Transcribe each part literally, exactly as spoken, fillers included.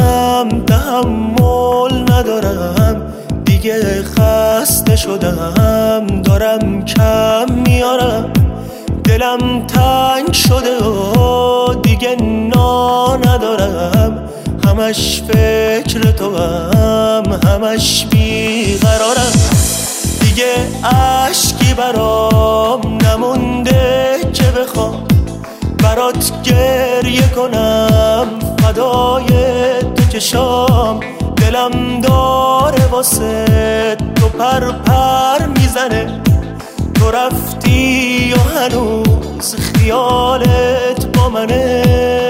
میکنم، تحمل ندارم دیگه، خسته شدم دارم کم میارم، دلم تنگ شده و دیگه نا ندارم، همش فکر تو هم، همش بیقرارم، دیگه اشکی برام نمونده که بخوام برات گریه کنم، فدای تو چشام، دلم داره واسه تو پر پر میزنه، تو رفتی و هنوز خیالت با منه.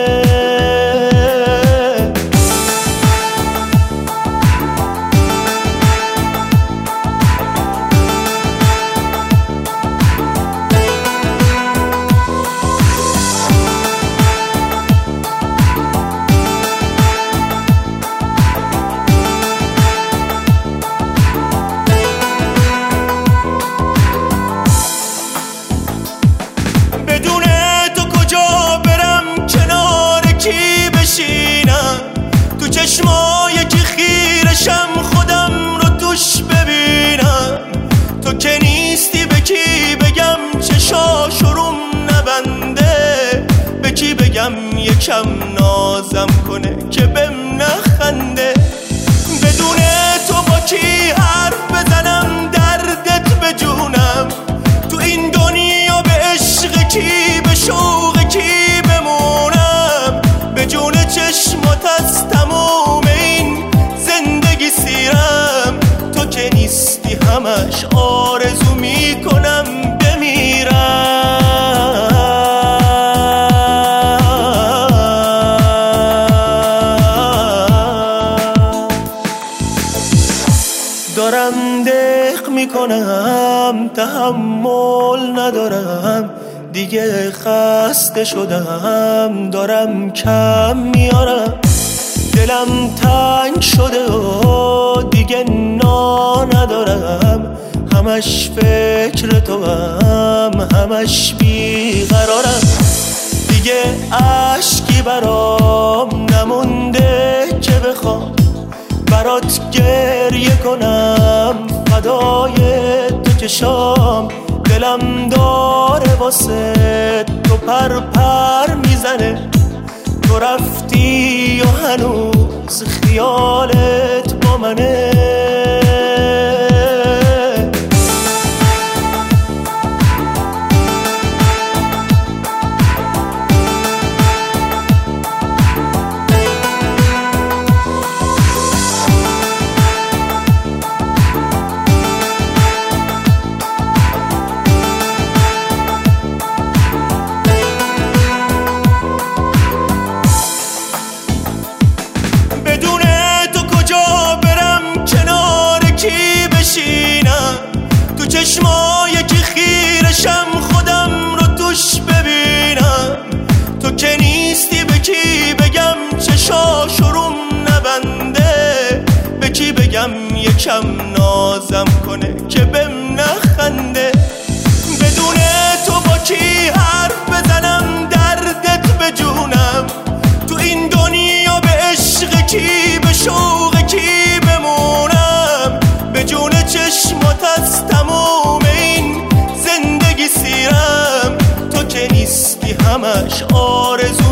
تو چشمای که خیرشم خودم رو توش ببینم، تو که نیستی به کی بگم چشاشروم نبنده، به کی بگم یکم نازم کنه که بهم نخنده، بدون تو با کی حرف بزنم دردت به جونم، تو این دنیا به عشق کی به شوق کی بمونم، به جون چشمات از تموم این زندگی سیرم، تو که نیستی همش آرزو میکنم بمیرم، دارم دق میکنم، تحمل ندارم دیگه، خسته شدم دارم کم میارم، دلم تنگ شده و دیگه نا ندارم، همش فکر تو هم، همش بیقرارم، دیگه اشکی برام نمونده که بخوام برات گریه کنم، فدای تو چشام، دلم داره واسه تو پر پر میزنه، تو رفتی و هنوز خیالت با منه. تو چشمای که خیرشم خودم رو توش ببینم، تو که نیستی به کی بگم چشاشروم نبنده، به کی بگم یکم نازم کنه که بهم نخنده، بدون تو با کی حرف بزنم دردت به جونم، تو این دنیا به عشق کی به شوق کی بمونم، به جون چشمات از تموم این زندگی سیرم، تو که نیستی همش آرزو